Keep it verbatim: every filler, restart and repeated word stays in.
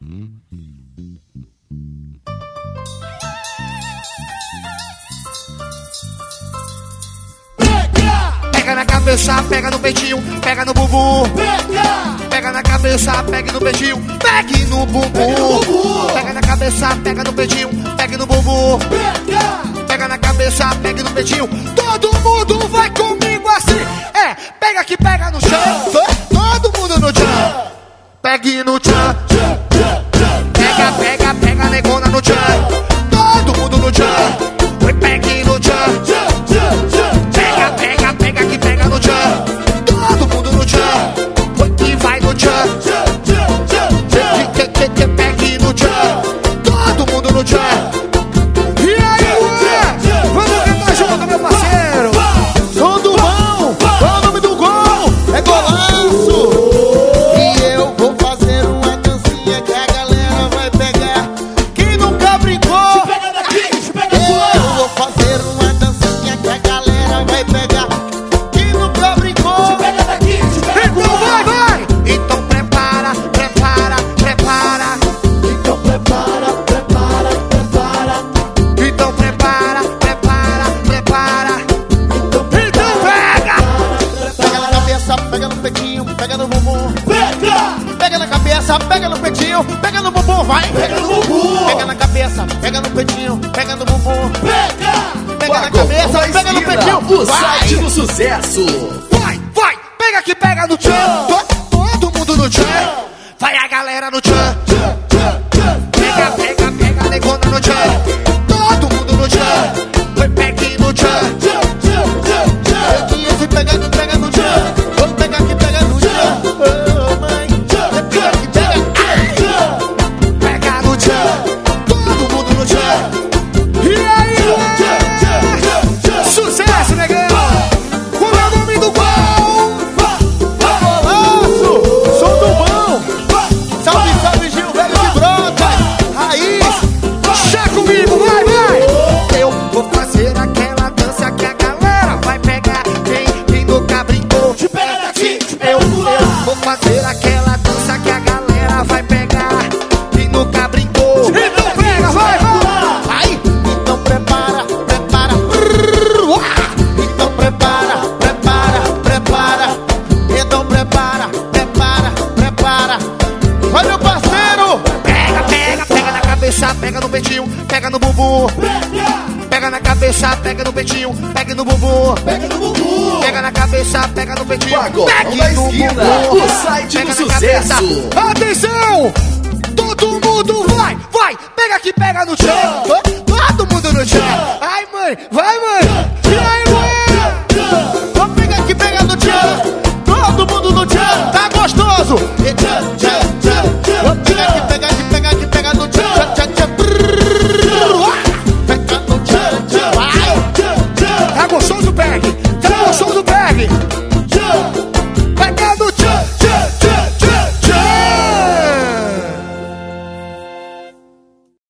Pega na cabeça, pega no peitinho, pega no bumbum. Pega, pega na cabeça, pega no peitinho, pegue no bumbum. Pega na cabeça, pega no peitinho, pegue no bumbum. Pega, pega na cabeça, pega no peitinho. Todo mundo vai comigo assim. É, pega que pega no chão. Todo mundo no chão. Pegue no chão. Pega, pega, pega negona no chão. Todo mundo no chão. Pegue no chão. Pega, pega, pega que pega no chão. Todo mundo no chão. Que vai no chão. Que, que, que pegue no chão. Todo mundo no chão. E aí, ué? Vamos cantar junto, meu parceiro. Som do bom. Qual o nome do gol? É golaço. E eu vou fazer uma dancinha que a galera vai pegar. Quem nunca brincou? Te pega daqui, te pega do Eu vou fazer uma dancinha que a galera vai pegar. Quem nunca brincou? Te pega daqui, te pega do Então vai, vai. Então prepara, prepara, prepara. Então prepara, prepara, prepara. Então prepara, prepara, prepara. Então pega. Pega na cabeça, pega no peitinho, pega no bumbum. Pega, Pega na cabeça, pega no peitinho, pega no bumbum, vai. pega no bumbum. Pega na cabeça, pega no peitinho, pega no bumbum. Pega, Pega na cabeça, pega no peitinho, o vai. site do sucesso. Vai, vai, pega que pega no chão. To- Todo mundo no chão. Vai a galera no chão. Pega, pega, pega negona no chão. Todo mundo no chão. Vai, pegue no chão. Peguinha se pega que pega no chão. Vou pegar que pega no chão. Oh, mãe, pega que pega. Pega no chão. Todo mundo no chão. E aí, ué? Sucesso, negão. Como é o nome do gol? Golaço, som do bom. Salve, salve, Gil, velho de brota. Raiz, Chá comigo, vai, vai. Eu vou fazer aquela dança que a galera vai pegar. Quem, quem nunca brincou? te pega daqui, te pega Eu, do lá. eu vou fazer aquela dança que a galera vai pegar. Quem nunca brincou? Então pega, vai, vai. vai. Então prepara, prepara. Brrr, uá. Então prepara, prepara, prepara. Então prepara, prepara, prepara. Vai, meu parceiro. Pega, pega, pega na cabeça, pega no peitinho, pega no bumbum. Pega, Pega na cabeça, pega no peitinho, pega no bumbum. pega no bumbum. Pega na cabeça, pega no peitinho, Pagou pegue da no esquina, bumbum. o site Pega do na sucesso. cabeça. Atenção! Todo mundo vai, vai, pega que pega no chão. Todo mundo no chão.